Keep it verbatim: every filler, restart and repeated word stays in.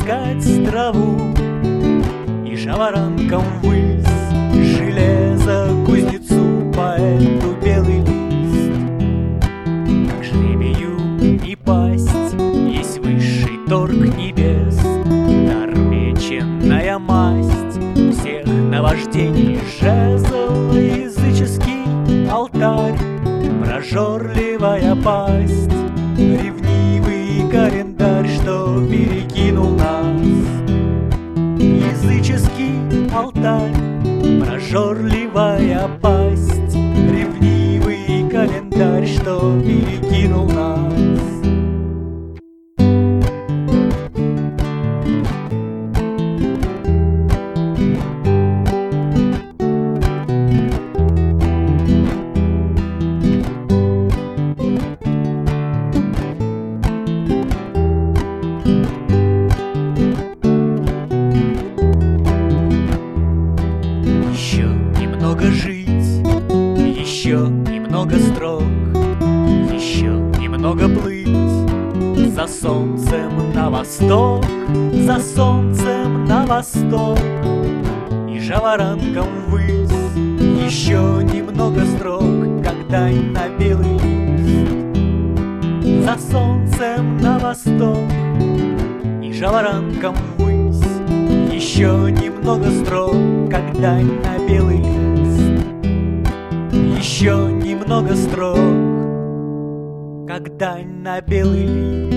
искать траву и жаворонком ввысь, железо кузнецу, поэту белый лист. Как жребию и пасть есть высший торг небес, дар меченная масть всех наваждений, жезл языческий алтарь, прожорливая пасть, ревнивый календарь, что перекинул нас. Языческий алтарь, прожорливая пасть, ревнивый календарь, что перекинул нас. Еще немного жить, еще немного строк, еще немного плыть за солнцем на восток, за солнцем на восток и жаворонком ввысь. Еще немного строк, как дань на белый лист, за солнцем на восток и жаворонком ввысь. Еще немного строк, как дань на белый лист. Еще немного строк, как дань на белый лист.